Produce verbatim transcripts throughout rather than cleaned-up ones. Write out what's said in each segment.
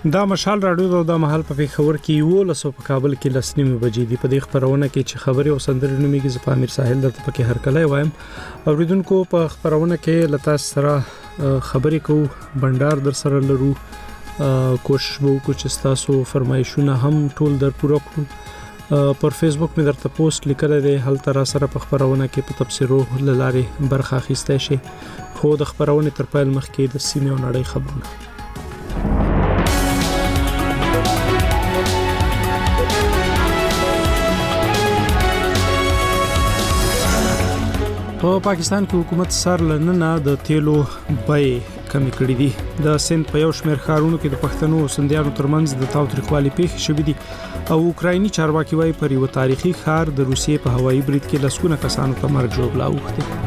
دا مشال راډیو د مهال په خبر کې یو لسو په کابل کې لسنیمه بجې دی. په دې خبرونه کې چې خبري او سندري نوميږي ز پامیر ساحل درته پکې هر کله وایم. اوریدونکو په خبرونه کې لتا سره خبري کو بندر در سره لرو، کوشش وو کو چې تاسو فرمایشونه هم ټول در پوره کړو. پر فیسبوک مې درته پوسټ لیکل دی، هل تر سره په خبرونه کې په تفسیرو لاره برخه اخیسته شي. خو د خبرونه تر پایل مخکې د سیمه او نړۍ خبرونه. په پاکستان کې حکومت سر لننه د تیلو بای کمی کړی دي. د سند په یو شمېر ښارونو کې د پښتنو او سندیانو ترمنځ د تاوتریخوالي پیښې شوې دي او اوکرایني چارواکي وايي پر یو تاریخي ښار د روسیې په هوایي برید کې لسګونه کسانو ته مرګ ژوبلا اوښتي.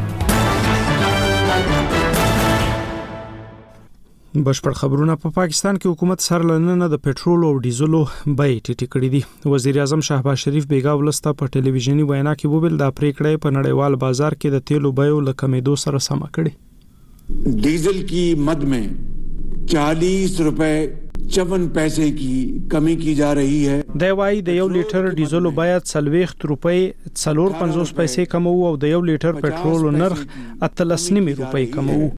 بشپړ خبرونه. په پا پاکستان کې حکومت سر لننه د پېټرول او ډیزلو بای ټیټې کړې دي. وزیر اعظم شهباز شریف بیګا ولسته په ټلویزیونی وینا کې وویل دا پریکړه په نړیوال بازار کې د تیلو بایو لکمېدو سره سم کړي. डीजल की मद में चालीस रुपए चौवन पैसे की कमी की जा रही है. د وای د یو لیټر ډیزلو باید سلويخت روپۍ څلور پنځوس پیسې کم او د یو لیټر پېټرول نرخ اتلسنیمه روپۍ کم او.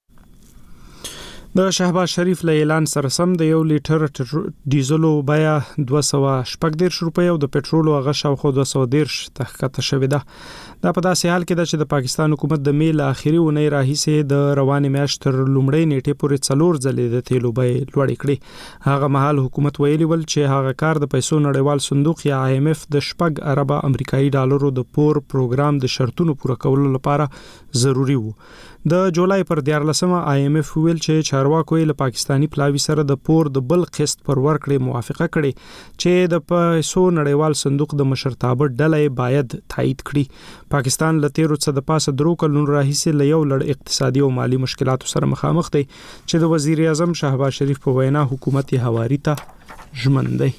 د شهباز شریف له اعلان سره سم د یو لیټر ډیزلو بیا دوه سوه شپږ دېرش روپۍ او د پېټرول هغه شاوخوا دوه سوه دېرش تخکته شوې ده. دا په داسې حال کې ده چې د پاکستان حکومت د میل اخیری ونې راهیسې د روانې میاشت تر لومړۍ نیټې پورې څلور ځلې د تیلو بای لوړې کړې. هغه مهال حکومت ویلي ول چې هغه کار د پیسو نړیوال صندوق یا آی ایم ایف د شپږ اربه امریکایي ډالرو د پور پروګرام د شرطونو پوره کولو لپاره ضروری وو. د جولای پر دیارلسمه آی ایم ایف ویل چې چارواکو له پاکستانی پلاوی سره د پور د بل قسط پر ورکړې موافقه کړې چې د پیسو نړیوال صندوق د مشرتابه ډلې باید تایید کړي. پاکستان له تیرو څخه د پاسه درو کلونو راهیسې له یو لړ اقتصادي او مالی مشکلاتو سره مخامخ دی چې د وزیر اعظم شهباز شریف په وینا حکومت هواري ته ژمن دی.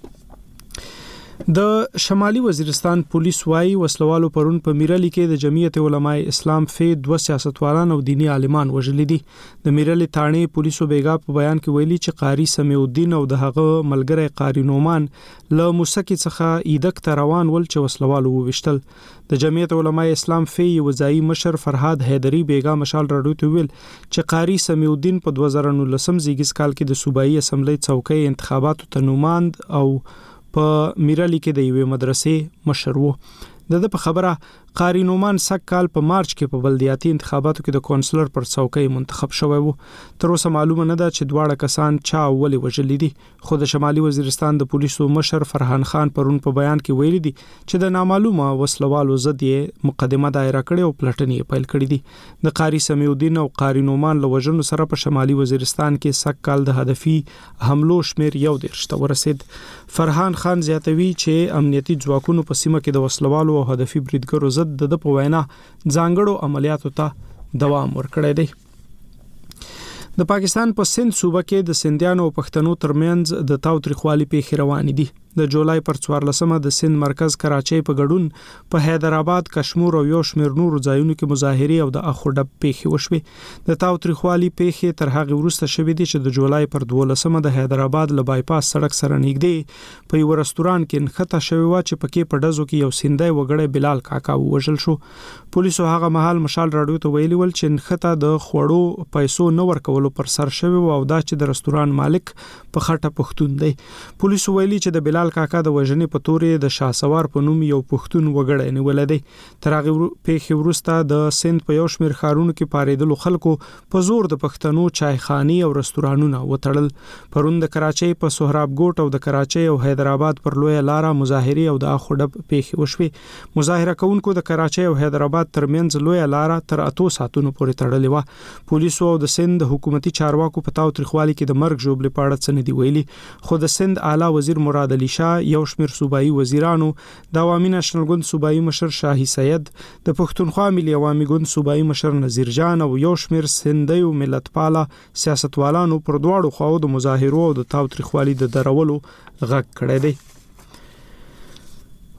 د شمالي وزیرستان پولیس وايي وسلوالو پرون په میرلی کې د جمعیت علماء اسلام فی دوه سیاستوالان او دینی عالمان وژل دي. د میرلی تانې پولیسو بیګا په بیان کې ویلي چې قاری سمیع الدین او د هغه ملګری قاری نومان له موسکی څخه ایدک ته روان ول چې وسلوالو وویشتل. د جمعیت علماء اسلام فی وزای مشر فرهاد حیدری بیګا مشال راډیو ته ویل چې قاری سمیع الدین په دوه زره نولسم زیږس کال کې د صوبایي اسمبلی څوکۍ انتخاباتو ته نوماند او په میرالی کې د یوې مدرسې مشر وو. د د په خبره قاری نومان سک کال په مارچ کې په بلدیاتي انتخاباتو کې د کونسلر پر څوکۍ منتخب شوی وو. تر اوسه معلومه نه ده چې دواړه کسان چا ولې وژلي دي. خو د شمالي وزیرستان د پولیسو مشر فرحان خان پرون په بیان کې ویلي دي چې د نامعلومه وسلوالو ضد یې مقدمه دایره کړې او پلټنې پیل کړې دي. د قاری سمیع الدین او قاری نومان له وژنو سره په شمالي وزیرستان کې سک کال د هدفي حملو شمیر یو دېرش ته ورسید. فرحان خان زیاتوي چې امنیتي ځواکونو په سیمه کې د وسلوالو او هدفي بریدګرو ضد د په وینا ځانګړو عملیاتو ته دوام ورکړی دی. د پاکستان په سند صوبه کې د سندیانو او پښتنو ترمنځ د تاوتریخوالي پیښې روانې دي. د جولای پر څوارلسمه د سند مرکز کراچۍ په ګډون په حیدرآباد، کشمیر او یو شمېر نورو ځایونو کې مظاهرې او د اخو ډب پیښې وشوې. د تاوتریخوالي پیښې تر هغه وروسته شوې دي چې د جولای پر دولسمه د حیدرآباد له بایپاس سړک سره نږدې په یو رستوران کې نښته شوې و چې پکې په ډزو کې یو سیندی وګړی بلال کاکا وژل شو. پولیسو هغه مهال مشال راډیو ته ویلي ول چې نښته د خوړو پیسو نه ورکولو پر سر شوی او دا چې د رستوران مالک په خټه پښتون دی. پولیسو ویلي چې د بلال کاکا د وژنې په تورې د شاسوار په نوم یو پښتون وګړی نیول دی. تر هغه پیښې وروسته د سند په یو شمېر ښارونو کې پارېدلو خلکو په زور د پښتنو چایخانې او رستورانونه وتړل. پرون د کراچۍ په سهراب ګوټ او د کراچۍ او حیدرآباد پر لویه لاره مظاهرې او د اخو ډب پیښې وشوې. مظاهره کوونکو د کراچۍ او حیدرآباد ترمنځ لویه لاره تر اتو ساعتونو پورې تړلې وه. پولیسو او د سند حکومتي چارواکو په تاوتریخوالي کې د مرګ ژوبلې په اړه څه نه دي ویلي. خو د سند اعلی وزیر مراد علي شاه، یو شمېر صوبایي وزیرانو، د عوامي نېشنل ګوند صوبایي مشر شاهي سید، د پښتونخوا ملي عوامي ګوند صوبایي مشر نذیر جان او یو شمېر سندیو ملتپاله سیاستوالانو پر دواړو خواو د مظاهرو او د تاوتریخوالي د درولو غږ کړی دی.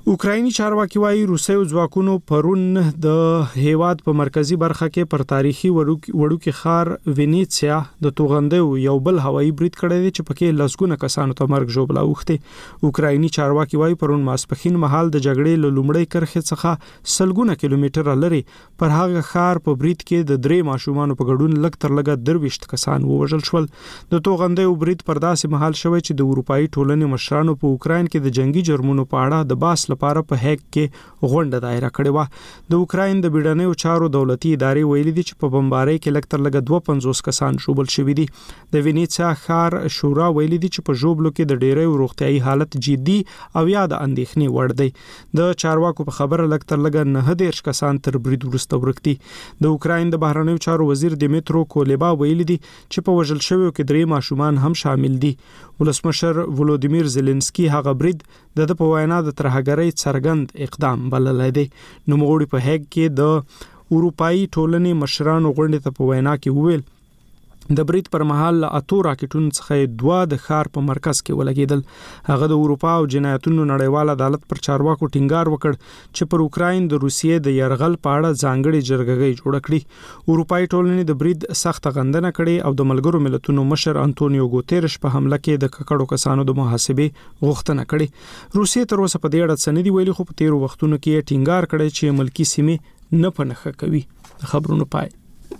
اوکرایني چارواکي وايي روسي ځواکونو پرون د هیواد په مرکزی برخه کې پر تاریخي وړوکی ښار وینیسیا د توغندو یو بل هوایي برید کړی دی چې پکې لسګونه کسانو ته مرګ ژوبلا اوخته. اوکرایني چارواکي وايي پرون ماسپخین مهال د جګړې له لومړۍ کرښې څخه سلګونه کیلومتره لري پر هغه ښار په برید کې د درې ماشومانو په ګډون لږ تر لږه درويشت کسان ووژل شول. د توغندو برید پر داسې مهال شوی چې د اروپאי ټولنې مشرانو په اوکراین کې د جنگي جرمونو په اړه د باس لپاره په هیګ کې غونډه دایره کړې و. د اوکراین د بیړنیو چارو دولتي ادارې ویلي دي چې په بمبارۍ کې لږ تر لږه دوه پنځوس کسان شوبل شوي دي. د وینیسیا ښار شورا ویلي دي چې په ژوبلو کې د ډېرې روغتيایي حالت جدي او یا د اندېښنې وړ دی. د چارواکو په خبره لږ تر لږه نه دېرش کسان تر برید وروسته ورک دي. د اوکراین د بهرنیو چارو وزیر دیمیترو کولبا ویلي دي چې په وژل شویو کې درې ماشومان هم شامل دي. ولسمشر ولودیمیر زيلنسکي هغه برید د په وینا د ترهګرۍ څرګند اقدام بللی دی. نوموړي په هیګ کې د اروپאי ټولنې مشرانو غونډې ته په وینا کې وویل د برید پر مهال اتو راکټونو څخه دوه د ښار په مرکز کې ولګیدل. هغه د اروپا او جنایتونو نړیوال عدالت پر چارواکو ټینګار وکړ چې پر اوکراین د روسیې د يرغل په اړه ځانګړي جرګه جوړ کړي. اروپאי ټولنې د برید سخت غندنه کړې او د ملګرو ملتونو مشر انټونیو ګوتيرش په حمله کې د ککړو کسانو د محاسبه غوښتنه کړې. روسیې تر اوسه په دې اړه څه نه دی ویلي، خو په تیرو وختونو کې ټینګار کړی چې ملکی سیمې نه پنهخه کوي. خبرونه پای.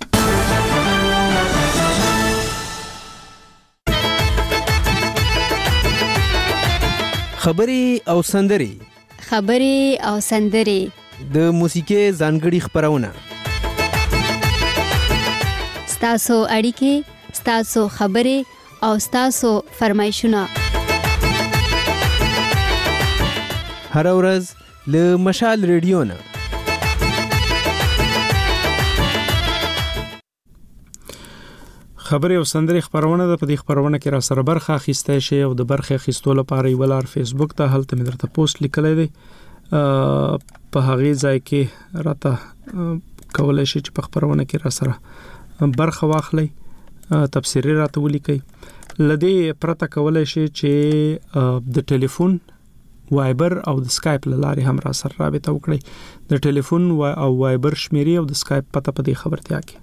خبري او سندري خبري او سندري د موسیقي ځانګړي خبرونه ستاسو اړیکې ستاسو خبري او ستاسو فرمایشونه هر ورځ له مشال ریډیو نه خبري او سندري خبرونه د پدې خبرونه کې را سره برخه اخیستای شي او د برخه اخیستلو لپاره یو لار فیسبوک ته هلته مې درته پوسټ لیکلای دی. په هغه ځای کې راته کولای شي چې په خبرونه کې را سره برخه واخلي، تفسیری راته ولیکي. لدې پرته کولای شي چې د ټلیفون وایبر او د سکایپ لارې هم را سره رابطه وکړي. د ټلیفون او وایبر شمیرې او د سکایپ پته په دې خبرتیا کې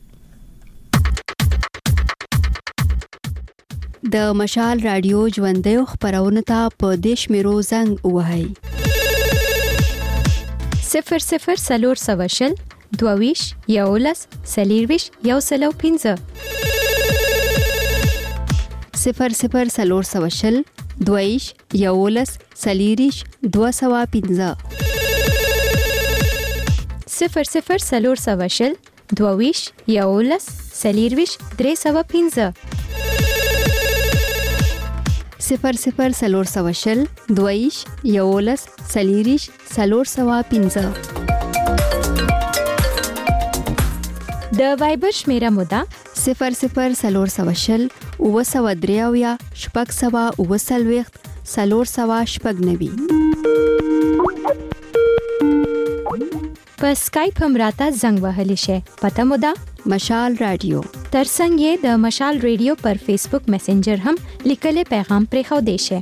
د مشال رادیو ژوندۍ خبرونه ته په دیش میرو زنګ وهاي صفر صفر سلور سواشل دوویش یولس سلیرویش یو سلو پینځه صفر صفر سلور سواشل دوویش یولس سلیریش دو سوا پینځه صفر صفر سلور سواشل دوویش یولس سلیرویش درې سوا پینځه صفر صفر سلور سواشل دویش یولس سلیریش سلور سوا پینځه د وایبر شمیره مودا صفر صفر سلور سواشل او سوا دریاویا شپږ سوا او سلويخت سلور سوا شپږ نوي. په سکایپ هم راته زنګ وهلی شي. پته مودا مشال رادیو. ترڅنګ یې د مشال رادیو پر فیسبوک میسنجر هم لیکل پیغام پرې خو دی شي.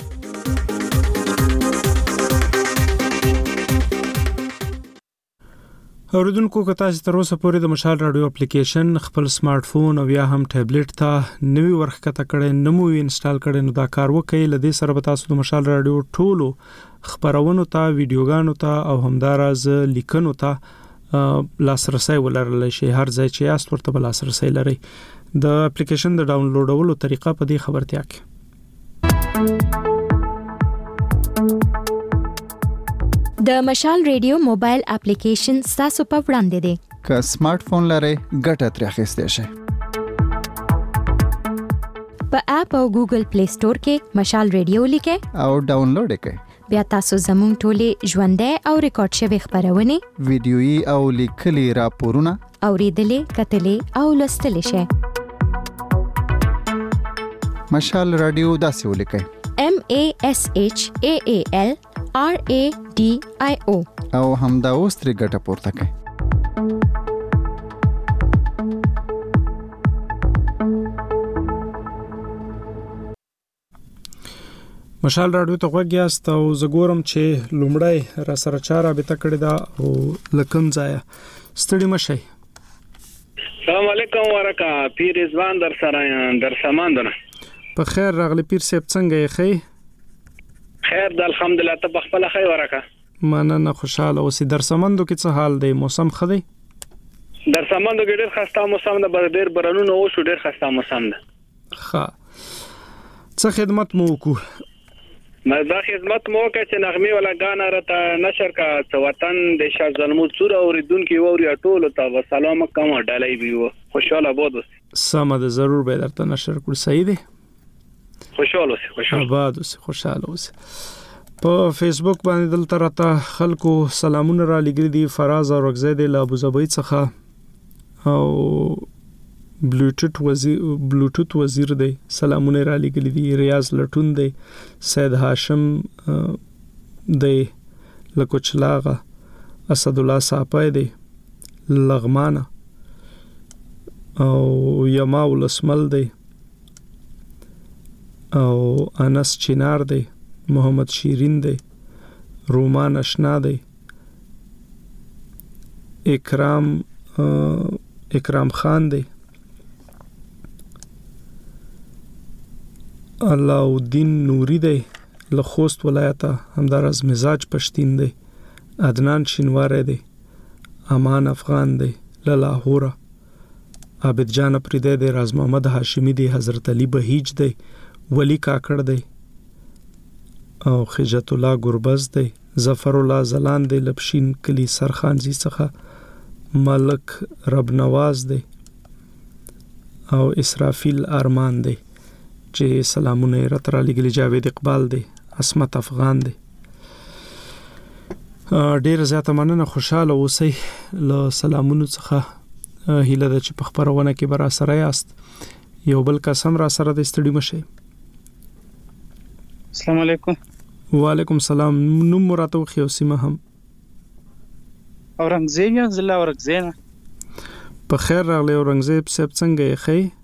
اوریدونکو که تاسو تر اوسه پورې د مشال رادیو اپلیکیشن خپل سمارټ فون او یا هم ټابلیټ ته نوی ورخکته کړئ، نمو انسټال کړئ، نو دا کار وکړئ. لدې سره به تاسو د مشال رادیو ټولو خبرونو ته، ویډیوګانو ته او همداراز لیکنو ته لاسرسي ولرلی شي. هر ځای چې یاست ورته لاسرسي لري. د اپلیکیشن د ډاونلوډولو طریقه په دې خبرتیا کې د مشال رادیو موبایل اپلیکیشن تاسو په وړاندې دی. که سمارټ فون لرئ ګټه ترې اخیستئ شئ. په اپ او ګوګل پلی سٹور کې مشال رادیو لیکئ او ډاونلوډ کړئ. بیا تاسو زموږ ټولې ژوندۍ او ریکارډ شوی خبرونه، ویډیويي او لیکلي راپورونه اوریدلې، کتلې او لوستلې شئ. مشال رادیو داسې ولیکئ: M A S H A A L R A D I O او همدا اوس ترې ګټه پورته کړئ. مشال راډیو ته غوږ یاست او زه ګورم چې لومړی را سره چا رابطه کړې ده او له کوم ځایه. ستړي مه شئ. السلام علیکم ورکا پیر رضوان در سره در سماندنه. په خیر راغلی پیر صاحب، څنګه یې ښې؟ خیر د الحمدلله. ته په خپله ښې ورکا؟ مننه، خوشحاله اوسې. در سمندو کې څه حال دی؟ موسم ښه دی؟ در سمندو کې ډېر خسته موسم ده، ډېر بارانونه وشو، ډېر خسته موسم ده. ښه، څه خدمت مو وکړو؟ دا خدمت مو وکړه چې نغمې ولا غانا راته نشر کا څه وطن د شاه ظلمو څوره اوریدونکو ووري ټولو ته سلام کوم ډالۍ بیو. خوشاله بود اوسئ. سم ده، ضرور به درته نشر کړو. صحیح دی. خوشاله اوسئ. خوشاله آباد اوسئ. خوشاله اوسئ. په فیسبوک باندې دلته راته خلکو سلامونه را لګري دي. فراز او رغزه د ابوظبي څخه او بلوټوت وزیر بلوټوت وزیر دی، سلامونه را لګلي دي. ریاض لټون دی، سید هاشم دی، لکوچلاغه، اسد الله صاحب دی، لغمانه او یما ولسمل دی او انس چینار دی، محمد شیرین دی، رومان اشنا دی، اکرام اکرام خان دی، علاءالدین نوری دی، لخوست ولایت همدارز مزاج پشتین دی، عدنان شینواره دی، امان افغان دی، لاهور، عابد جان پریده دی، راز محمد هاشمی دی، حضرت علی بهیج دی، ولی کاکړ دی او خجت الله گربز دی، ظفر الله زلان دی، لبشین کلی سرخانزی څخه ملک رب نواز دی او اسرافیل ارمان دی چې سلامونه راترا لګلی. جاوید اقبال دی، عصمت افغان دی. ډیر زیاته مننه، خوشاله اوسئ. له سلامونو څخه هیله ده چې په خبرونه کې برا سره یاست. یو بل قسم را سره د ستړي مشي. السلام علیکم. وعلیکم السلام. نوم مراتو خو سیمه هم اورنګزیب زله اورنګزینا. په خیر راغلی اورنګزیب صاحب، څنګه یې ښې؟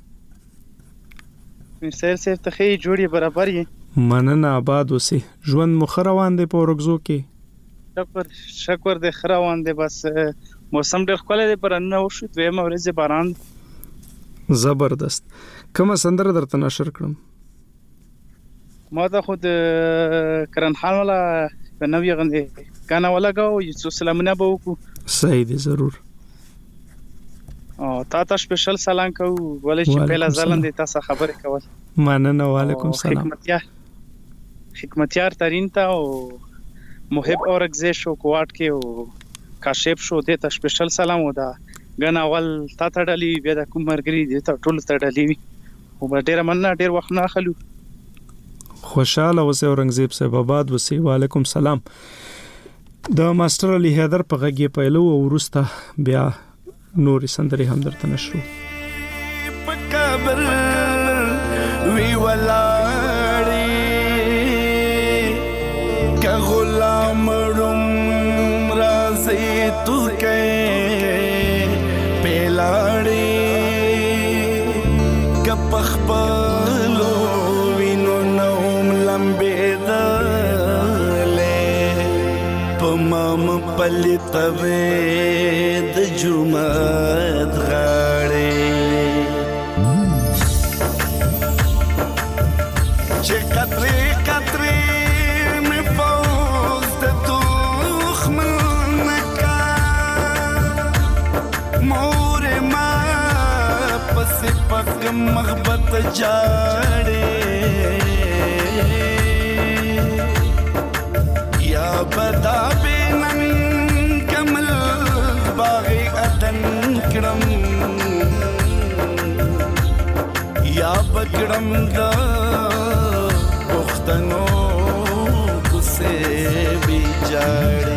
مسیر صاحب ته خې جوړي برابر یې. مننه، آباد اوسئ. ژوند مو ښه روان دی په اورګزو کې؟ شکر شکر دی، ښه روان دی. بس موسم ډېر ښکلی دی، بارانونه وشو، دویمه ورځ باران. زبردست. کومه سندره درته نشر کړم؟ ما ته خو د کرنخان والا په نوې غندې ګانا ولګاو، یو څو سلامونه به وکړو. صحیح دی، ضرور. او تا ته سپیشل سلام کوو، ولې چې پهلا ځلند تاسو خبرې کول. مننه، وعلیکم السلام. حکمتیار حکمتیار ترین ته او محب اورګزې شو کوټ کې او کاشف شو، د ته سپیشل سلام و. دا غنا ول تا ته ډالي بیا د کوم مرګري د ته ټول ته ډالي وي او ډیر مننه، ډیر وخت نه اخلو. خوشاله اوسئ اورنګزیب صاحب، آباد اوسئ. وعلیکم السلام. د ماستر علي حیدر په غږی پیلو او ورسته بیا نوري سندري هم درته نشرو. پکبر وی ولاړی که غلام روم رازی تو کې پیلاړی که پخپلو وینو نوم لمبې دلې پمام پلتوې د جمعت غاړې چې قطرې قطرې مې فوز د دښمن نکا مور ما پسې پک محبت جاړې یا بدا بینن کمل باغی ادن کرم یا بکرم دا پختنو کسے بھی جاڑی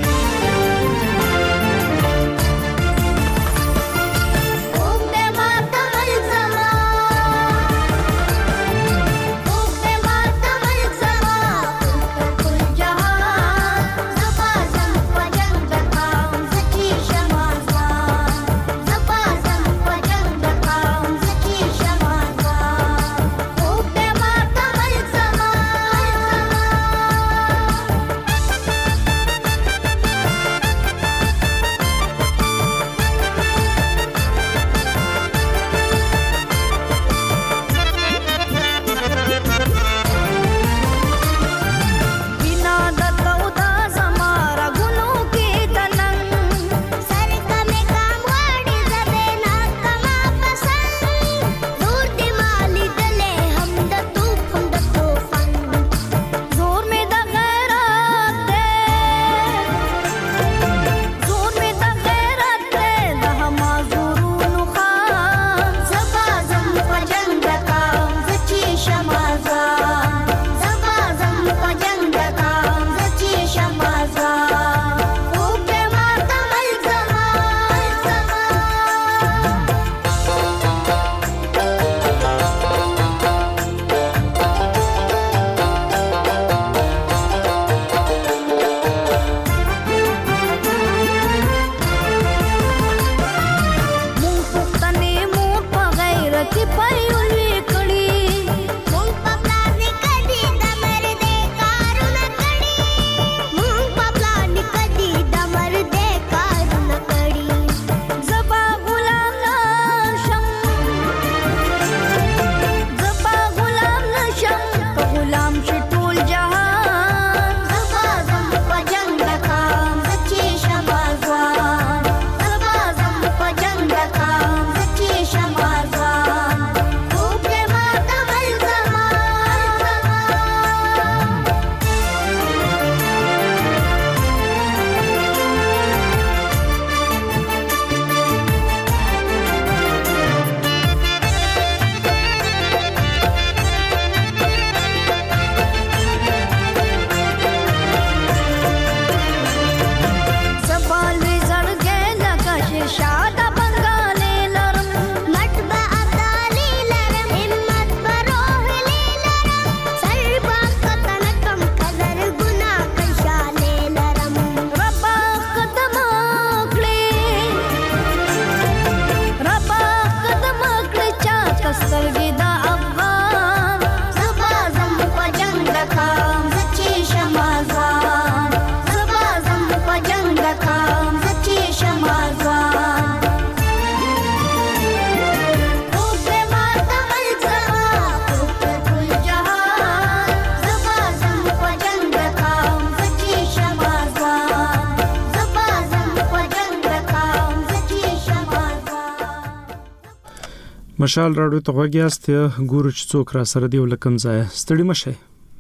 مشال راډیو ته غوږیاست ګورو چې څوک را سره دی ولکم ځای ستړي مشه.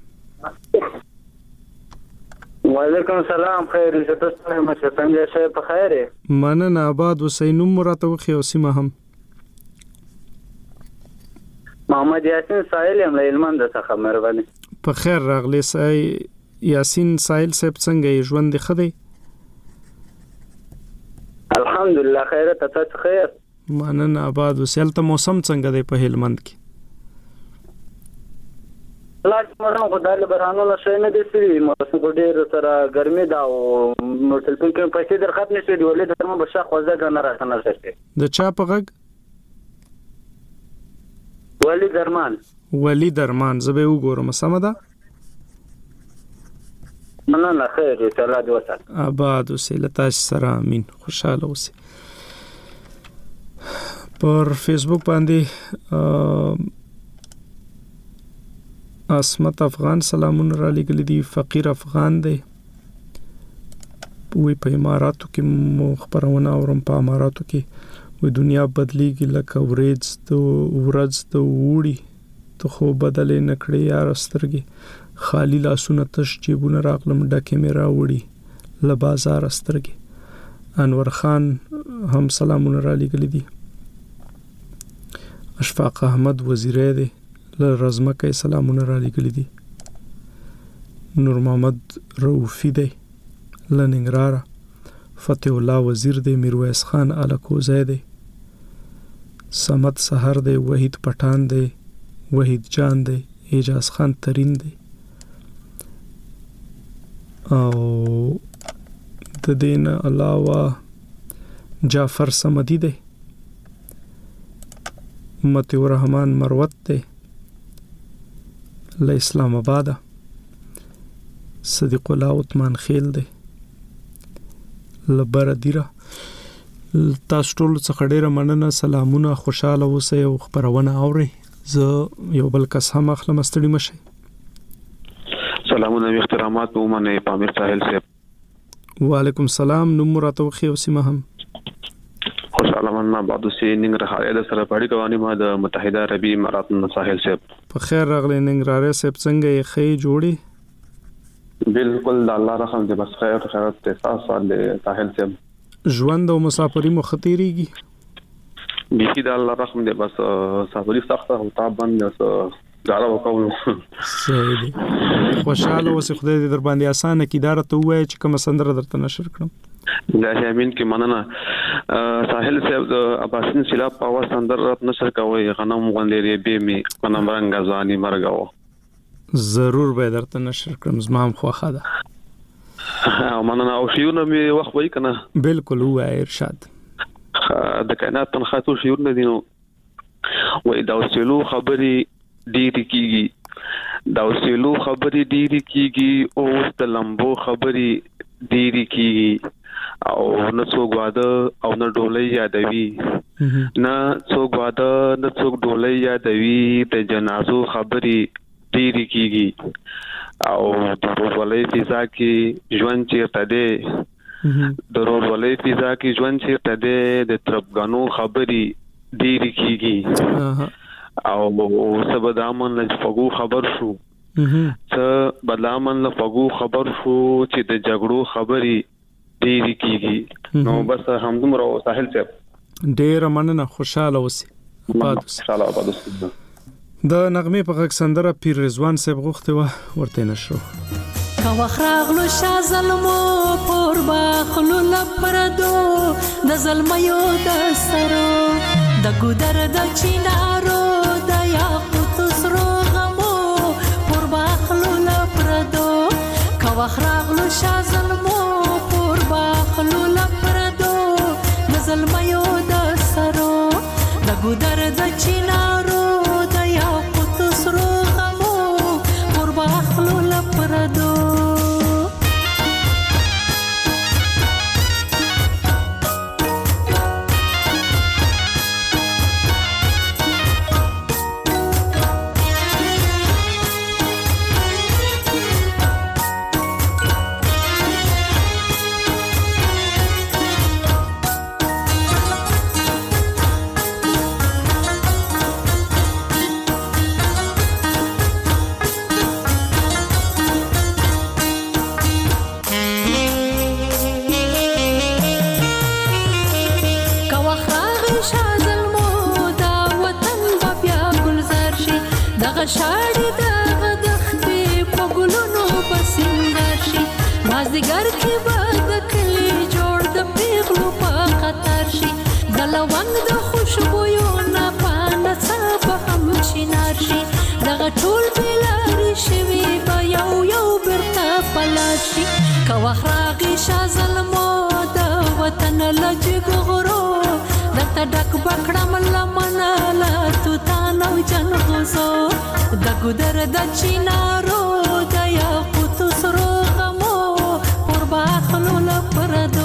وعلیکم السلام خیر شه تاسو مشه څنګه شه په خیر مننه آباد حسین مرته وخی او سیمه هم محمد یاسین سائل هم علمان د څخه مهرباني په خیر راغلی سای یاسین سائل صاحب څنګه ژوند خدي الحمدلله خیر ته خیر مننه آباد وسیل ته موسم څنګه دی په هلمند کې لاس مرام خدای له برانو له شي نه دي سری موسم کو ډیر سره ګرمي دا او موټل په کې پیسې در ختم نشي دی ولې درمه بشا خوځه کنه راکنه شي د چا په غږ ولی درمان ولی درمان زبې وګورم سم ده مننه خیر تعالی دې وسات آباد وسیله تاسو سره امين خوشاله اوسئ. پر فیسبوک باندې اسمت افغان سلامونه را لګل دي فقیر افغان دی وی په اماراتو کې مخبرونه اورم په اماراتو کې وی دنیا بدلیږي لکه ورځ ته ورځ ته وړي ته خو بدلې نکړې یار سترګې خالی لاسونه تش جیبونه راغلم ډکه مې راوړي له بازار سترګې. انور خان هم سلامونه را لګل دي. اشفاق احمد وزیره دی له رزمکه سلامونه را لګل دي. نور محمد روفی دی له ننګرهار. فتح الله وزیر دی. میرویس خان الکوزی دی. سمت سحر دی. وحید پټان دی. وحید جان دی. اعجاز خان ترین دی. او د دین علاوه جعفر سمدی دی. متی الرحمن مروت دی له اسلام آباد. صدیق الله عثمان خیل دی له بردیره. تاسو ټول څخه ډیره مننه. سلامونه خوشاله اوسئ او خبرونه اورئ. زه یو بل کس هم اخلم ستړي مشه. سلامونه احترامات ومنه پامیر ساحل صاحب. وعلیکم السلام. نوم راته وخی او سیمه هم خوشاله مننه بعد سي ننګرهار د سره پاړي کوانی ما د متحده عربی امارات ساحل صاحب. په خیر راغلی ننګرهار صاحب څنګه یې خې جوړي؟ بالکل د الله رحم دې بس خیر خیرات ته تاسو د ساحل صاحب ژوند او مسافري مو خطرېږي. بيخي د الله رحم دې بس سفري سخته او تاب باندې غاړه وکول. صحیح دی. خوشاله اوسې خدای دې در باندې اسانه کی دار ته وای چې کوم سندره درته نشر کړم. لا امين کې مننه. ساحل صاحب د اباسین سیلاب په اواز سندره رات نشر کوي غنم غندې به می غنم رنگ ځاني مرګاو. ضرور به درته نشر کړم زما هم خوخه ده. مننه او شیونه می وخت وای کنه. بالکل وای ارشاد. د کائنات تنخاتو شیونه دینو وای دا وسلو خبري ډیری کیږي دا وسلو خبري ډیری کیږي او د لمبو خبري ډیری کیږي او نه څوک واده او نه ډولۍ یادوي نه څوک واده نه څوک ډولۍ یادوي د جنازو خبري ډیری کیږي او د ورولۍ فضا کې ژوند چیرته دی د ورولۍ فضا کې ژوند چیرته دی د تربګانو خبري ډیری کیږي او سبا دامن له فغو خبر شو څه بدلامن له فغو خبر شو چې د جګړو خبري ډیری کیږي. نو بس همدومره ساحل صاحب ډیر مننه. خوشاله اوسئ. آباد اوسئ. د نغمه په غږ سندره پیر رضوان صاحب غوښته و ورته نشو. کا وخراغلو شا ظلمو پر باخلو لپردو د ظلميو د سرو د ګودر د چینارو د یاقوت سرو غمو پر باخلو لپردو کا وخراغلو شا ظلمو پر باخلو لپردو د ظلميو د سرو د ګودر د چینارو د یاقوت سرو غمو پر باخلو لپردو شاړي دغه دښتې په ګلونو به سینګار شي مازدیګر کې به د کلي جوړ د پیغلو په قطار شي د لونګ د خوشبویو نه په نڅا به هم چینار شي دغه ټول بېلارې شوي به یو یو بیرته په لار شي که وخت راغی شاه زلمو د وطن له جګو غرو درته ډک به کړم لمنه له توتان او جلغوزو د ګودر د چینارو د یاقوتو سرو غمو پر به اخلو له پردو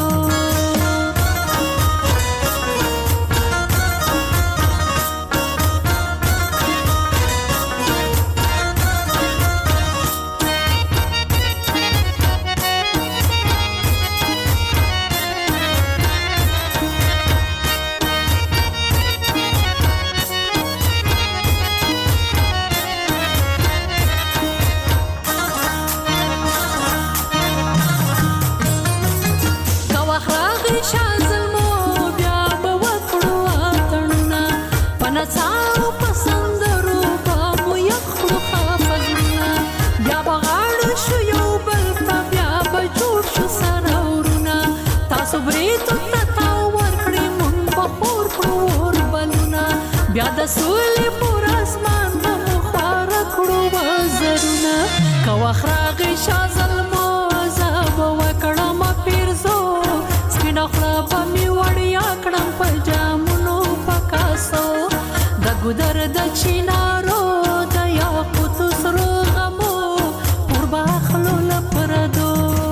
بیا د سولې پر اسمان به مو خواره کړو وزرونه که وخت راغی شاه زلمو زه به وکړم پیرزو سپینه خوله به مې وړیا کړم په جامونو په کاسو د ګودر د چینارو د یاقوتو سرو غمو پر به اخلو له پردو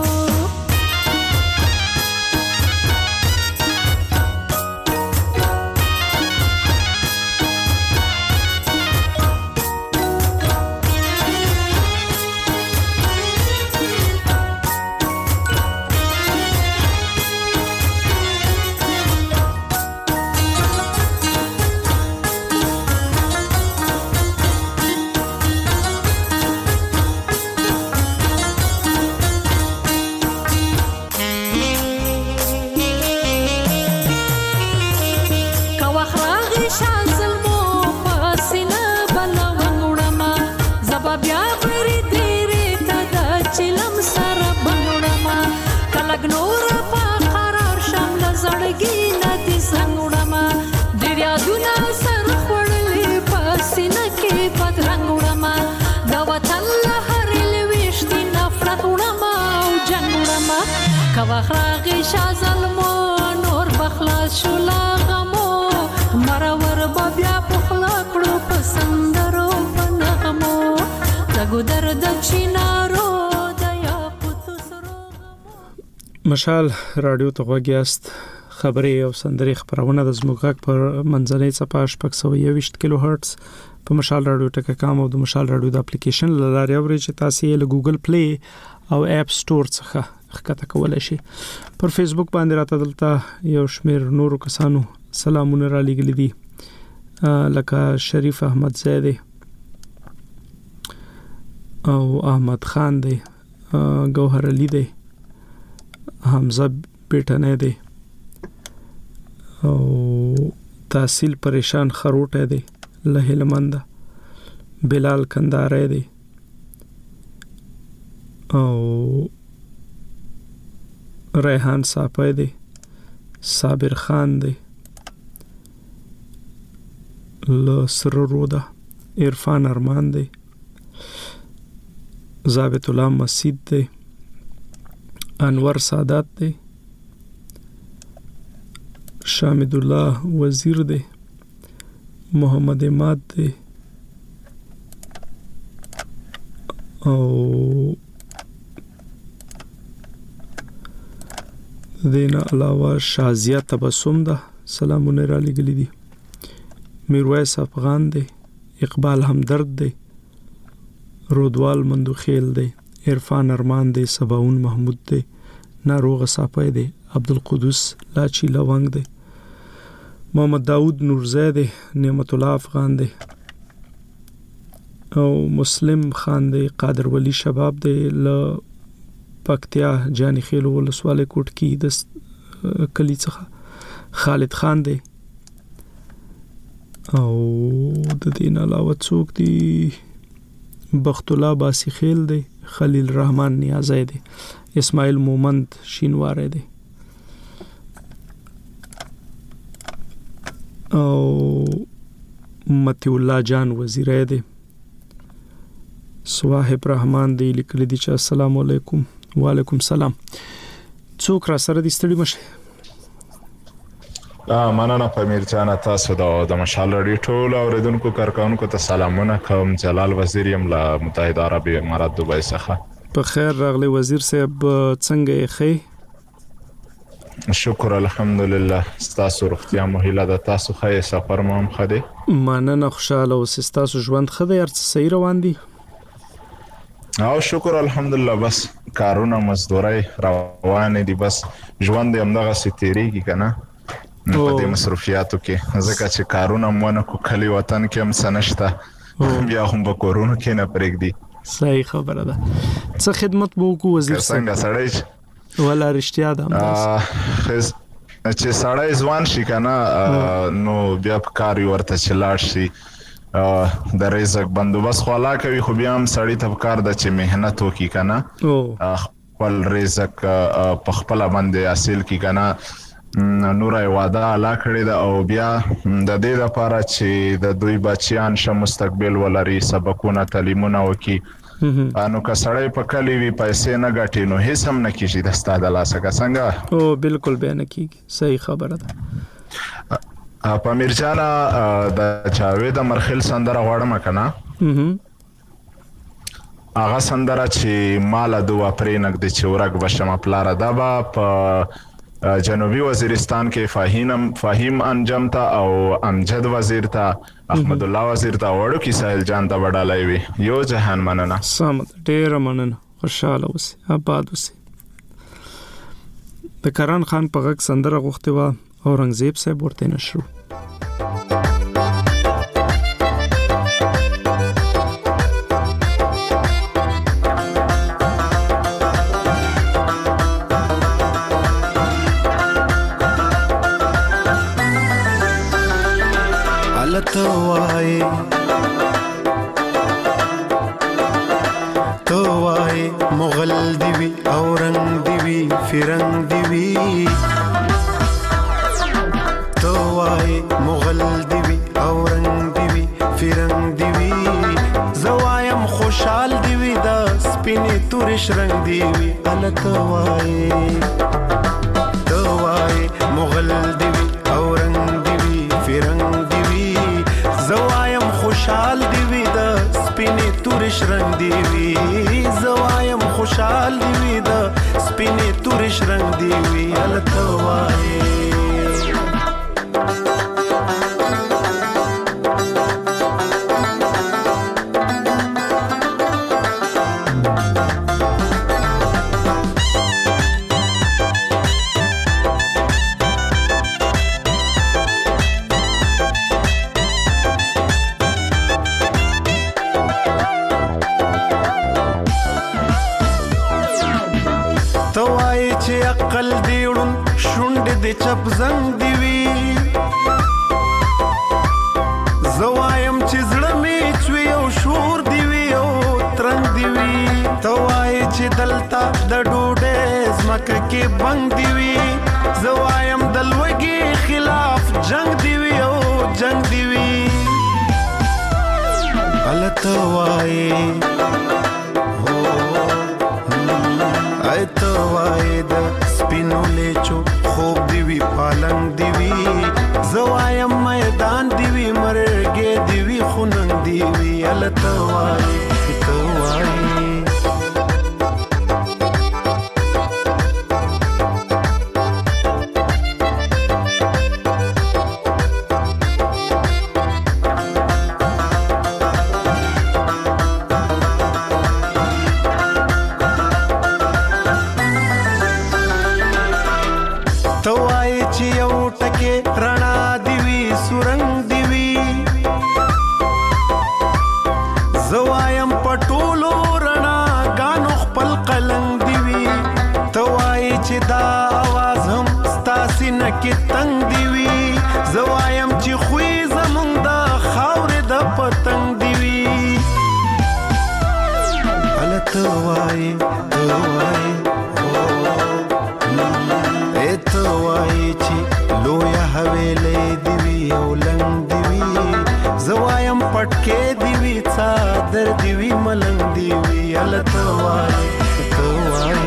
وخراغي شاه زلمو نور بخلاص شو لا غمو مرور بیا پخلا کړو پسندرو پنغمو دغه درد چینارو د یاقوتو سرو مشال رادیو ته غوږیاست خبري او سندري خبرونه د زموږ پر منځنۍ صفحه شپږ سوه یوویشت کیلو هرتز په مشال رادیو ټک کام او د مشال رادیو د اپلیکیشن لاره اوري چې تاسو یې له ګوګل پلی او اپ سٹور څخه ښکته کولای شي پر فیسبوک باندې راته دلته یو شمیر نورو کسانو سلامونه را لګلې دي لکه شریف احمد زیدی او احمد خان دی گوهر علی دی حمزه بیٹنه دی او تحصیل پریشان خروټه دی له هلمند بلال کنداره دی او ریحان صاحب دی صابر خان دی لسر رودا عرفان ارمان دی ضابط الله مسجد دی انور سادات دی شامد الله وزیر دی محمد اماد دی او دینا علاوه شازیه تبسم ده سلامونه را لګلی دي میرویس افغان دی اقبال همدرد دی رودوال مندوخیل دی عرفان ارمان دی سباون محمود دی ناروغ صافی دی عبدالقدوس لاچی لونگ دی محمد داود نورزی دی نعمت الله افغان دی او مسلم خان دی قادر ولی شباب دی ل پکتیا جانی خیلو ولسواله کوټ کی د کلی څخه خالد خان دی او د دین علاوه څوک دی بخت الله باسی خیل دی، خلیل رحمان نیازی دی، اسماعیل مومند شینواره دی او متی الله جان وزیره دی. صواحب رحمان دی لیکلی دی چې السلام علیکم. وعلیکم سلام. څوک را سره دي ستړي مشه؟ مننه پمیر جان، تاسو د مشال رادیو ټول اوریدونکو کارکونکو ته سلامونه کوم. جلال وزیر یم له متحده عربی امارات دوبۍ څخه. په خیر راغلی وزیر صاحب، څنګه یې ښه؟ شکر الحمدلله. تاسو روغتیا مو هیله ده، تاسو ښه یې، سفر مو هم ښه دی؟ مننه، خوشاله اوسئ. تاسو ژوند ښه دی؟ هر څه صحیح روان دي؟ او شکر الحمدلله. بس کارونه مزدوري روان دي، بس ژوند یې همدغه سي تیریږي کنه په دې مصروفیاتو کې، ځکه چې کارونه مونږ کو کلی وطن کې هم سنشته، بیا هم په کورونو کې نه پرېږدي. صحیح خبره ده. څه خدمت مو کو وزیر صاحب؟ څنګه سړی ولا رښتیا ده همداسې چې سړی ځوان شي کنه نو بیا په کار ورته چې لاړ شي، د رزق بندوبست خو الله کوي، خو بیا هم سړی ته پکار ده چې مهنت وکړي کنه، خپل رزق په خپل باندې حاصل کړي کنه. نور ای وعده الله کړی ده او بیا د دې لپاره چې د دوی بچیان شه مستقبل ولري، سبقونه تعلیمونه وکړي. نو که سړی په کلی وي پیسې نه ګټي نو هیڅ هم نه کیږي د ستا د لاسه که څنګه؟ او بالکل بیا نه کیږي. صحیح خبره ده. پامیر جانه د جاوید مرخیل سندره غواړم کنه، هغه سندره چې مال دوا پرې نګد چې ورګ بشم پلار دا به په جنوبي وزیرستان کې فاهیم فاهیم انجم ته او امجد وزیر ته احمد الله وزیر ته وړو کې سهیل جان ته وډالای وي. یو جهان مننه. سم ډیر مننه. خوشاله اوسئ، آباد اوسئ. د کران خان په غږ سندره غوښتې وه، اورنګزیب صاحب ورته نشرو. تو وای تو وای مغل دیوی اورنګ دیوی فرنګ دیوی، تو وای مغل دیوی اورنګ دیوی فرنګ دیوی، زوایم خوشحال دیوی دا سپینې تورش رنگ دیوی. ال تو وای تو وای مغل دیوی اورنګ دیوی فرنګ زوایم خوشحال دیوی دا سپینې تورش رنگ دیوی، زوایم خوشحال دیوی دا سپینې تورش رنگ دیوی. الته وای عقل دیړون شونډ د چپ زنګ دیوی، زوایم چې زړه می چوي او شور دیوی او ترنګ دیوی، توای چې دلتا د ډوډۍ زمکه کې بنګ دیوی، زوایم دلوګي خلاف جنگ دیوی او جنگ دیوی. الته وای ایتو وای د سپینو لیچو خوب دیوی پالنګ دیوی، زوایم میدان دیوی مرګې دیوی خوننګ دیوی. الته وای ایتو وای کې تنگ دیوی، زوایم چې خوې زمونږ د خاورې د پتنګ دیوی. توای توای اتوای چی لویا حویلې دی وی او لنګ دی وی زوایم پټکې دی وی څادر دی وی ملنګ دی وی ال توای توای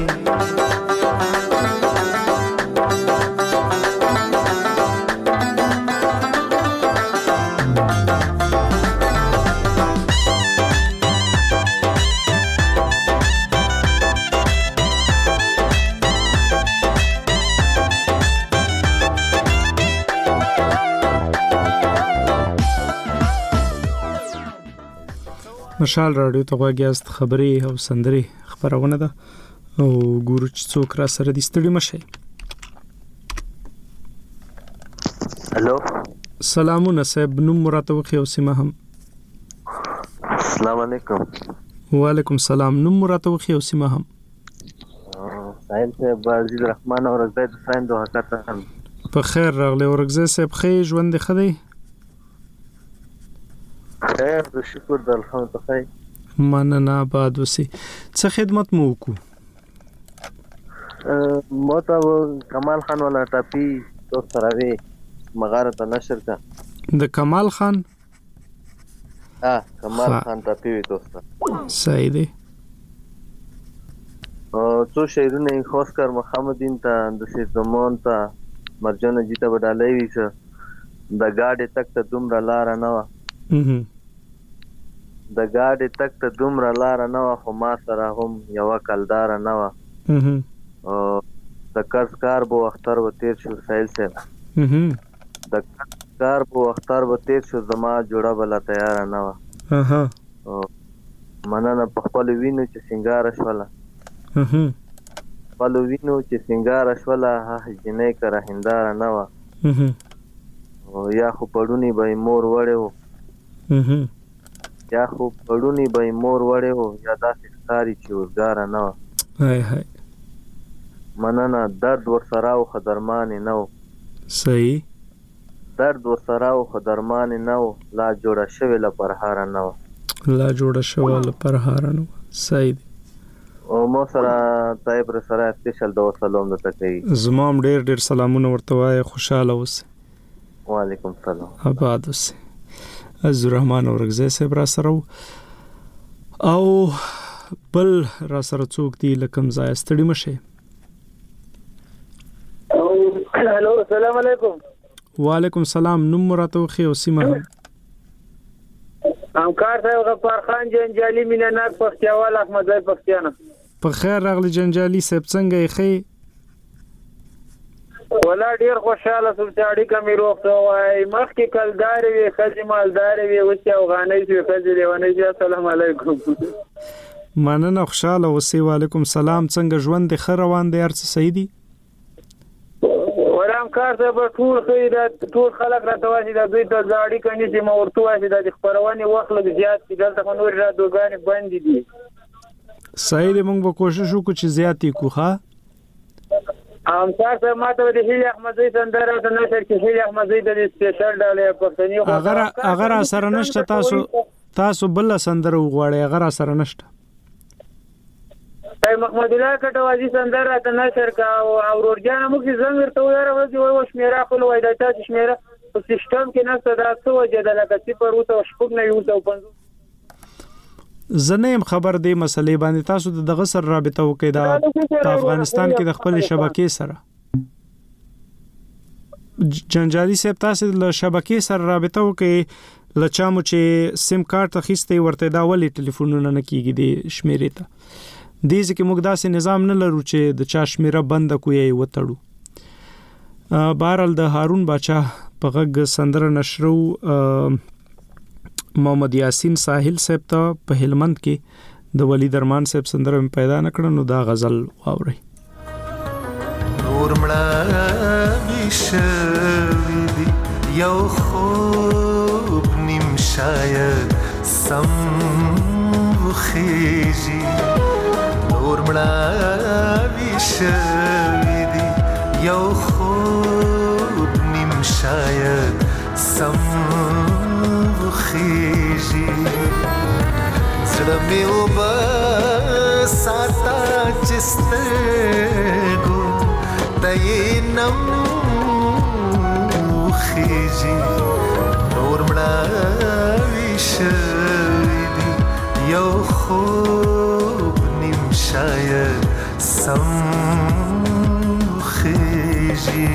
مشال رادیو ته غواګیاست خبري او سندري خبرونه ده او ګورو چې څوک را سره دي ستړي مشه. هلو سلامونه صاحب نوم مراته وخی او سیمه هم. السلام علیکم. وعلیکم السلام نوم مراته وخی او سیمه هم. سایل صاحب عزیز الرحمن او رضا حسین دوه کتان په خیر راغلی ورګزه صاحب خې ژوند خدای خیر د شکر د الحمدلله مننه باد وسی څه خدمت مو وکړو مو ته کمال خان ولا ټاپی تو سره وی مغاره ته نشر کا د کمال خان ها کمال خان ټاپی وی تو صحیح دی او څو شعرونه خوښ کر محمدین ته د سیدمون ته مرجان جیته وډالې وی څه د گاډي تک ته دومره لار نه و د گاډي تک ته دومره لار نه و خو ما سره هم یو کلدار نه و او د کارکار بو اختر و تیر شو سایل سے د کار بو اختر و تیر شو زما جوړه بلا تیار نه و اها مننه په خپل وینو چې سنگار شولا اها خپل وینو چې سنگار شولا ها جنې کرا هندار نه و او یا خو پړونی به مور وړو اها یا خو پړونی به مور وړو یا داسې ښکاری چې وزګار نه و هاي هاي مننه درد ور سره او خدرمان نه و صحیح درد ور سره او خدرمان نه و لا جوړه شوی ل پرهار نه و لا جوړه شوی ل پرهار نه و صحیح او مو سره طيب ر سره سپیشل د سلام د تکي زمام ډېر ډېر سلامونه ورته وای خوشاله اوسه وعلیکم السلام آباد اوسه عبدالرحمن اورغزه صاحب را سره او بل را سره څوک دی لکم ځای ستړي مشه. هلو السلام علیکم. وعلیکم السلام نوم مراته خو او سیمه همکار صاحب غفار خان جنجالي مینانات پختیوال احمد زای پختیانه په خیر راغلی جنجالي صاحب څنګه یې خې ولا ډیر خوشاله سم چې اړیکه مې روغته وای مخکې کلدار وی خځې مالدار وی اوس افغانۍ وی خځې لیونۍ وی السلام علیکم. مننه خوشاله اوسې وعلیکم السلام څنګه ژوند خیر روان دی هر څه صحیح دی ورام کار ته په ټول خیرات ټول خلک راته وایي دا دوی ته ځاړي کني چې ما ورته وایي دا خبرونه وخت لږ زیات دي دلته نور را دوګانې بند دي صحیح دی موږ به کوشش وکړو چې زیاتې کو ها ام تاسو ماته د هیل احمدی سندره د نشر کې هیل احمدی د سپیشل ډالې پښتني اگر اگر سره نشته تاسو تاسو بل سندره وغواړئ اگر سره نشته اي محمد الله کټوازي سندره د نشر کا او اورورجان مو کې زنګ ورته وره ورځي وای شمیره خپل وای د تاسو شمیره په سیستم کې نه صدا څو وجه د لکه صفر او شپږ نه یو څو پنځه زنیم خبر دی مسلې باندې تاسو د دغه سره رابطه وکړئ د افغانستان کې د خپل شبکې سره جنجالي صاحب تاسو د شبکې سره رابطه وکړئ لچامو چې سیم کارت اخیستې ورته دا ولې ټلیفونونه نه کیږي د شمیرې ته دې ځکه موږ داسې نظام نه لرو چې د چا شمیره بند کوی وتړو. بهرحال د هارون باچا په غږ سندره نشرو محمد یاسین ساحل صاحب ته په هلمند کې د ولی درمان صاحب سندره پیدا نکړه نو دا غزل واوري. نور مړه بشوي یو خوب نیم شاید سم وخیږي نور مړه بشوي یو خوب نیم شاید سم خیجی زړه مې وبا سترګو دینم خېږي نور مړاوي شوي دي یو خوب نیم شاید سم خېږي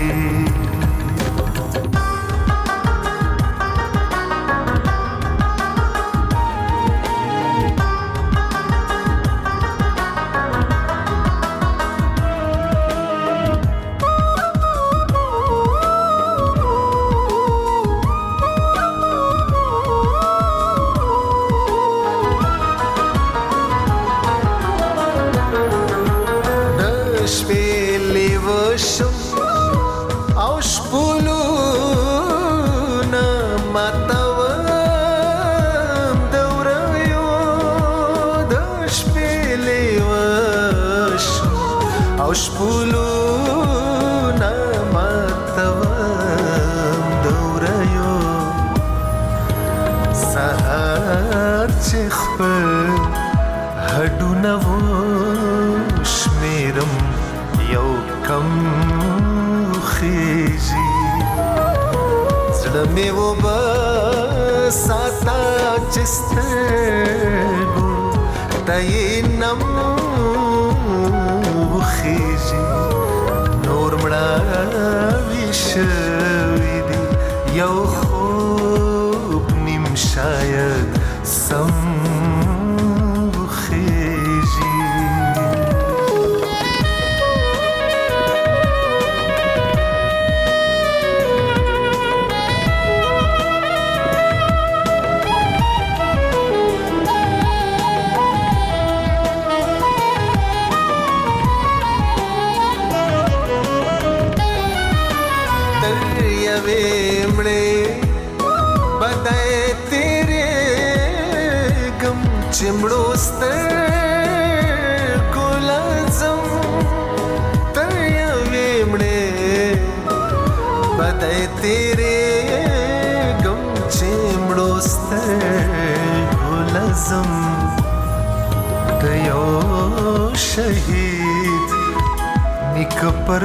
पर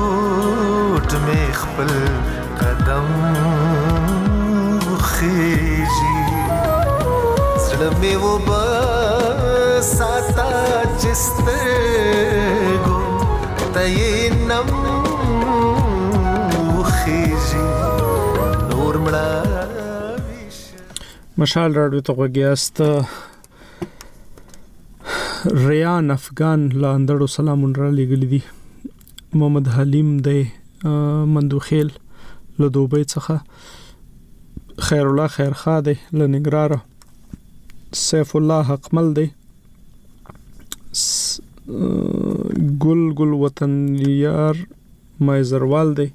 होठ में खपल कदम खीजी सड़ में वो बसाता जिस्ते गो तये नम खीजी नूर मड़ा مشال راډیو ته وګیاست ریان افغان لاندړو سلامون را لګل دي محمد حلیم دی مندوخیل له دوبۍ څخه خیر الله خیر خا دی له نګرار سیف الله حقمل دی ګل ګل وطن یار مایزروال دی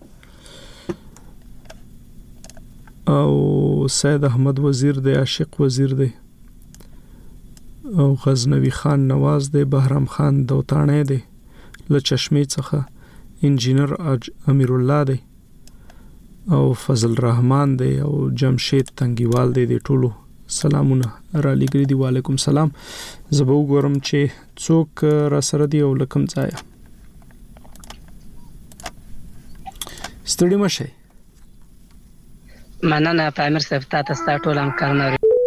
او سید احمد وزیر دی عاشق وزیر دی او غزنوی خان نواز دی بهرام خان دوتانه دی له چشمه څخه انجینر امیر الله دی او فضل رحمان دی او جمشید تنگیوال دی د ټولو سلامونه را لګری دی وعلیکم سلام زبو ګورم چې څوک را سره دی او لکم ځای ستړي مشه مننه پامیر صاحب تاسو ته ټول همکارانو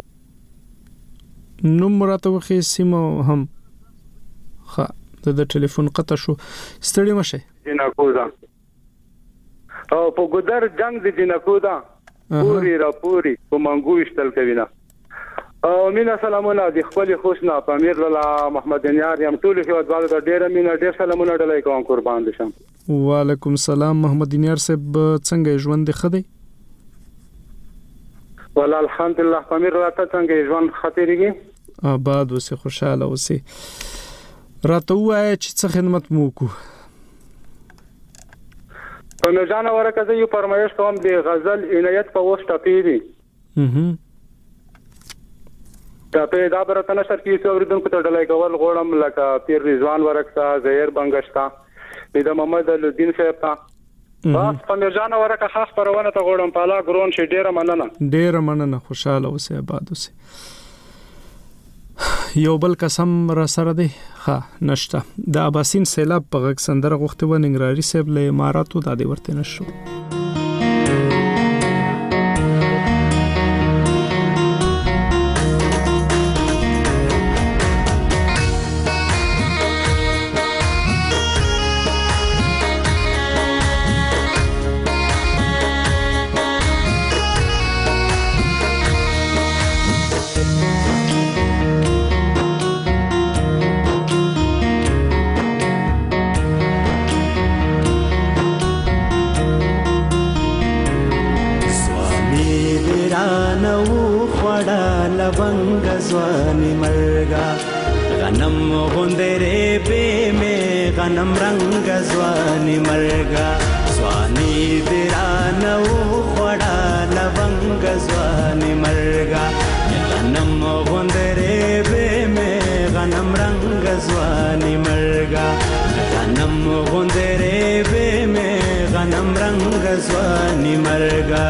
نو مراتب خې سیمه هم خا د ټلیفون قطع شو ستړي مشه جنکو دا او په ګدر جنگ د جنکو دا پوری را پوری په منګو وشتل کوي نه او مینا سلامونه د خپل خوشنا پامیر الله محمد نیار یم ټول خو د ډیر مینا ډیر سلامونه ډلای کوم قربان دشم وعلیکم سلام محمد نیار صاحب څنګه ژوند خدای والله الحمدلله پامیر راته څنګه ژوند خاطرېږي آباد اوسې خوشاله اوسې راته وایي چې څه خدمت مو کو په مېجان ورکه یو فرمایش کوم د غزل عنایت په وسط پیری اها ته دا برته نشر کې څو اوریدونکو ته ډلای کول غوړم لکه پیر رضوان ورکتا زهیر بنگشتا د محمد الدین صاحب تا بس په مېجان ورکه خاص پرونه ته غوړم پالا ګرون شي ډیره مننه ډیره مننه خوشاله اوسې آباد اوسې یو بل قسم را سره دی ها نشته د اباسین سیلاب په غږ سندره غوښتې و ننګرهاري صاحب له اماراتو دا دی ورته نشو غنم رنگ زوانی مرگا زوانی دیرانو خوڑا لونگ زوانی مرگا غنم غندرے بے میں غنم رنگ زوانی مرگا غنم غندرے بے میں غنم رنگ زوانی مرگا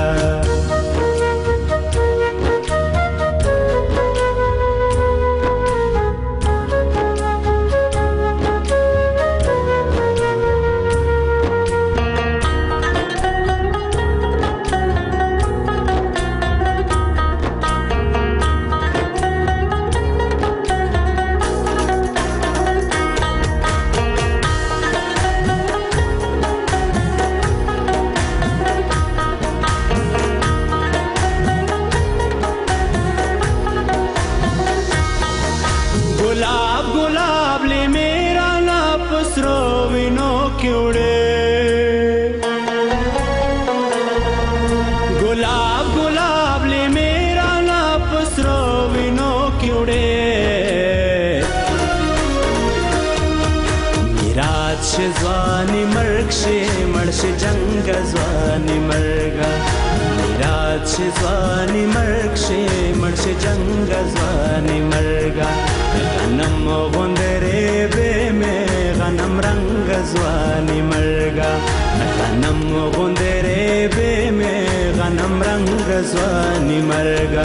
زوانی مرگ شی مرش جنگ زوانی مرگا میرات شی زوانی مرگ شی مرش جنگ زوانی مرگا غنم غندرے بے میں غنم رنگ زوانی مرگا غنم غندرے بے میں غنم رنگ زوانی مرگا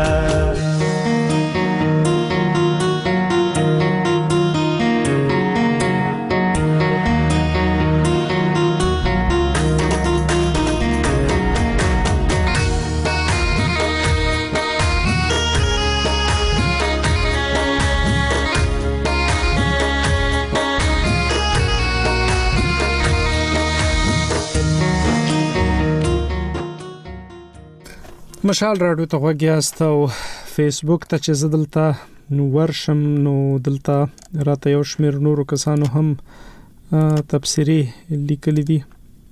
مشال راډیو ته غوږ یاست او فیسبوک ته چې زه دلته نو ورشم نو دلته راته یو شمېر نورو کسانو هم تبصرې لیکلي دي.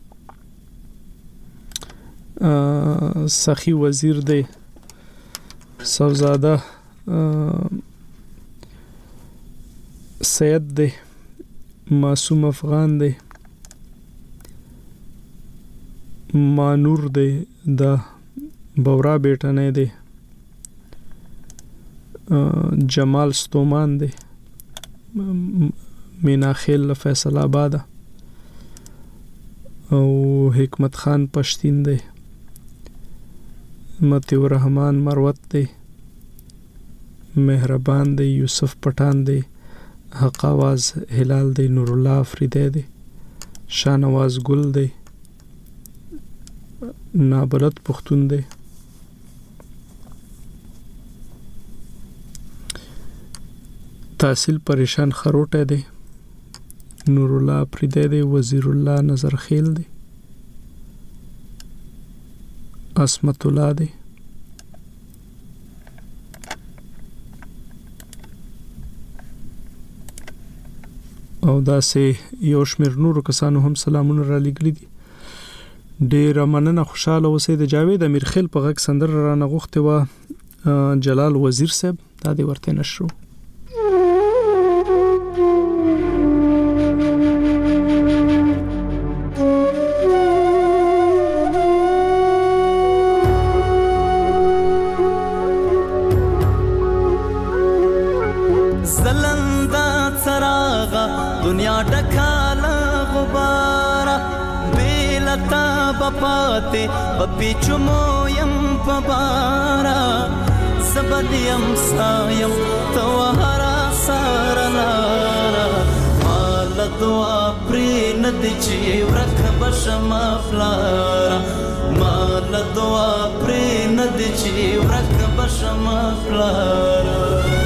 سخی وزیر دی، سوزاده سید دی، معصوم افغان دی، مانور دی، دا بورا بیٹنه دی، جمال ستومان دی، مینا خیل فیصل آباد او حکمت خان پشتین دی، متیو رحمان مروت دی، مهربان دی، یوسف پټان دی، حق آواز هلال دی، نور الله افریدی دی، شانواز گل دی، نابلد پختون دی، تحصیل پریشان خروټه دی، نور الله افریدی دی، وزیر الله نظر خیل دی، عصمت الله دی، او داسې یو شمېر نورو کسانو هم سلامونه را لېږلي دي. ډېره مننه، خوشحاله اوسئ. د جاوید امیرخیل په غږ سندره رانه غوښتې وه جلال وزیر صاحب، دا دې ورته نشو. دنیا ډکاله غباره بیلتا بپاته پپیچمو یم پبارا سب بدیم سایم تو هر سار لارا مال دعا پری ندی چی ورک بشم فلارا مال دعا پری ندی چی ورک بشم فلارا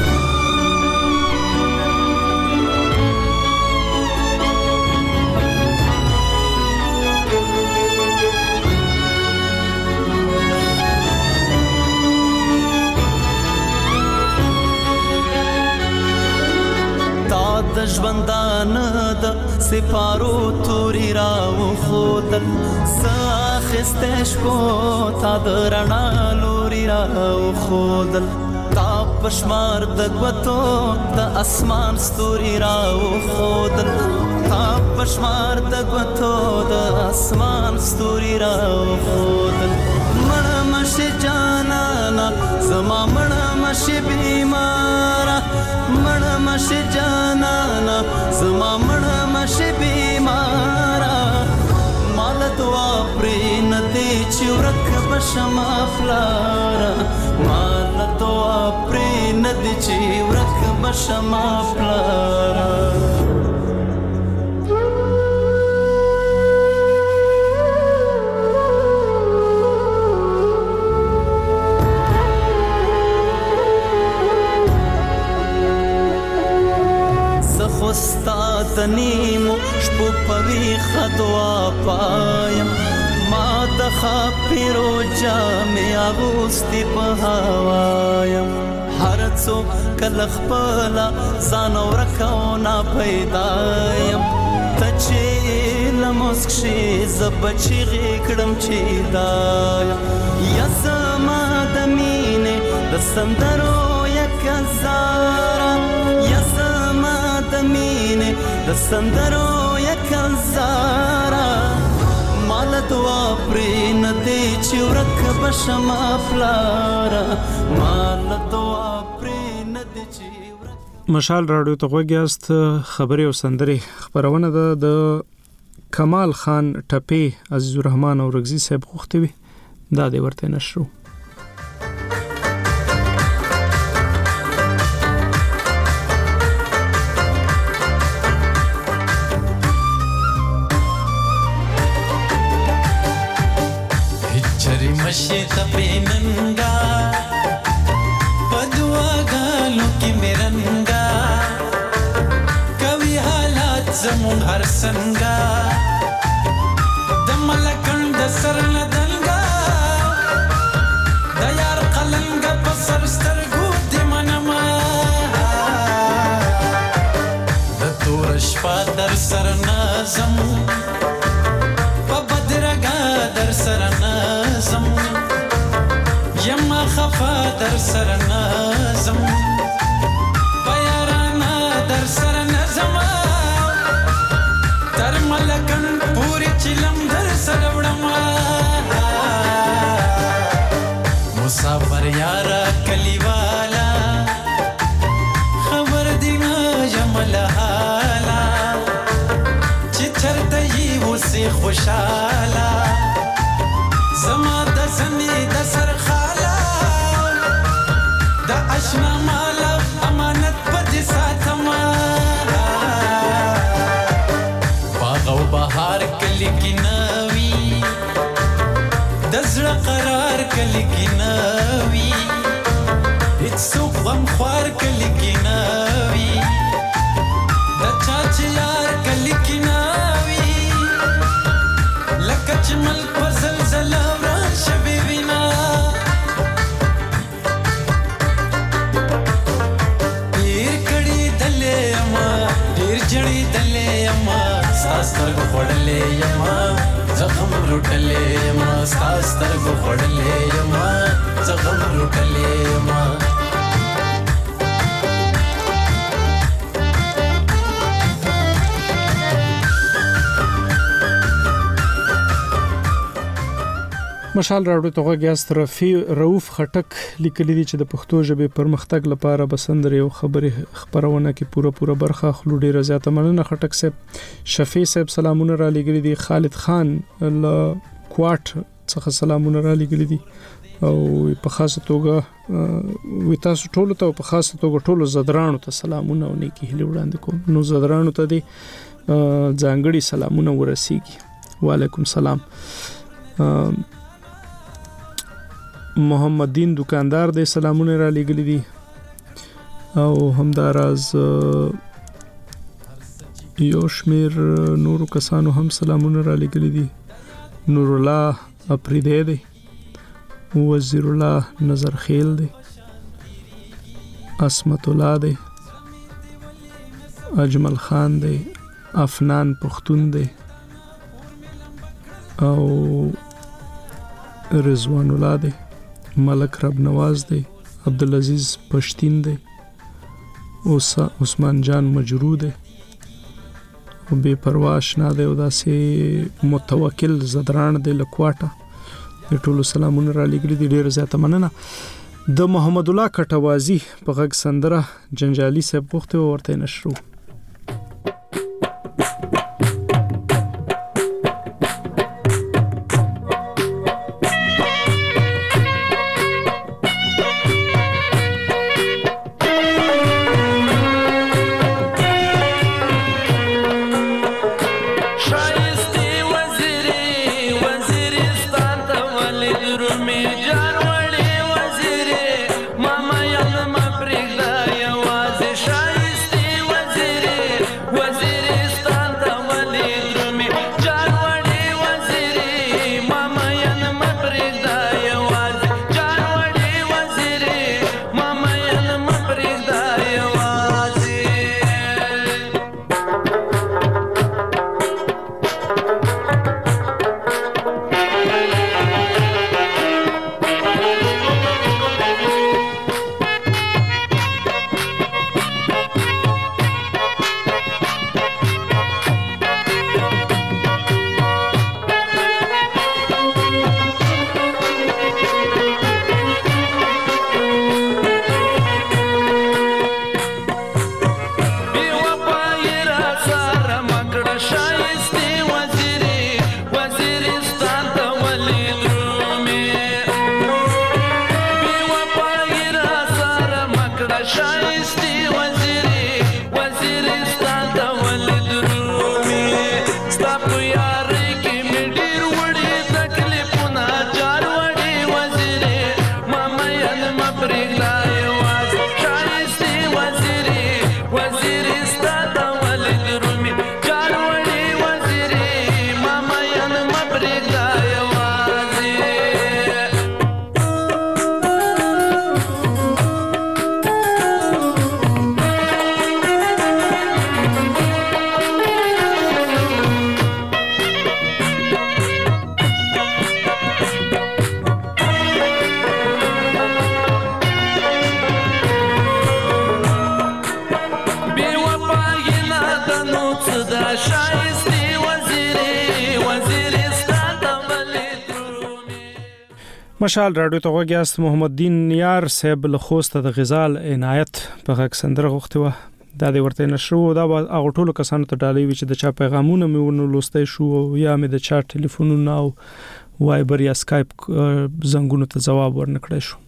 د ژوندانه د سپارو توري راو خودل ساخسته شپو تا د رڼا لوري راو خودل تا پشمار د غوتو د اسمان ستوري راو خودل تا پشمار د غوتو د اسمان ستوري راو خودل مړ مشه جانانا زما مړ مشه بیمارا مړ مشه جانانا زما مړ مشه بیمارا مال دعا پرې ندی چې ورک بشم فلارا مال دعا پرې ندی چې ورک بشم فلارا استاد نیمو شپو پوی خدوا پایم ما د خاپیرو جامې اغوستي په هوایم هر څوک کله خپله ځان ورکو نه پیدایم ته چې له مسک شي زه به چیغې کړم چې دایم یا زما د مینې د سندرو یکه زاره یا زما د مینې د سندرو یکه زاره مال دعا پرې ندی چې ورک بشم فلاره مال دعا پرې ندی چې مشال رادیو ته غوږ یاست. خبرې او سندرې خبرونه ده د کمال خان ټپې عزیز الرحمن او رغزي صاحب غوښتي وي دا دې ورته نشرو. मशे तपे नंगा पदुआ गालों की मेरंगा कवि हालात जमुन हर संगा दमलकंड सरन दंगा दयार कलंगा पसर स्तरगु दिमनमा दतोरश पादर सरना जमु पबदरगा दर सरना यमा खफा दर सर नज़म प्याराना दर सर नज़म दर मलकन पूरी चिलम दर सर उड़मा मुसाफर यारा कलीवाला खबर दिना जमल हाला चिचर तई उसे खुशाला زما د زنی د سر خالا د اشنا مال امانت پد ساتما باغ او بهار کلی کی نوی د زړه قرار کلی کی نوی هیڅ څوک غم خوار کلی کی نوی د چاچ یار کلی کی نوی لکه چمل پر زلزلہ سترګو خړلې یما زخم لټلې یما سترګو خړلې یما زخم لټلې یما مشال راډیو ته غوږیاست. رفیع رؤف خټک لیکلی دی چې د پښتو ژبې پرمختګ لپاره بسندرې او خبرې خبرونه کې پوره پوره برخه خلو ډیره زیاته مننه خټک صاحب. شفیع صاحب سلامونه را لګلی دي. خالد خان له کوټ څخه سلامونه را لګلی دي. او په خاصه توګه وي تاسو ټول ته په خاصه توګه ټول زدرانو ته سلامونه او نیکی هیله وړاندې کوم. نو زدرانو ته دي ځانګړي سلامونه ورسیږي. وعلیکم سلام. محمد دین دکاندار دې سلامونه را لګلې دي او همداراز یو شمیر نورو کسانو هم سلامونه را لګلې دي. نور الله اپریدی دی، وزیر الله نظر خیل دی، اسمت الله دی، اجمل خان دی، افنان پختون دی او رضوان الله دی، ملک رب نواز دی، عبدالعزیز پشتین دی، عثمان جان مجرو دی او بے پرواش نه دی او داسې متوکل زدران دی لکواټه. د ټولو سلامونه را لګلې دي، ډېر زیاته مننه. د محمد الله کټوازی په غږ سندره جنجالي صاحب غوښتي ورته نشرو. مشال رادیو ته وګیاست. محمد دین یار صاحب له خوسته د غزال عنایت په غږ سندره غوښتي و. دا د ورته نشو دا هغه ټولو کسانو ته ډالۍ وی چې د چا پیغامونه مې ونه لوستای شو یا مې د چا ټلیفونونه او وایبر یا سکایپ زنګونو ته جواب ورنکړای شو.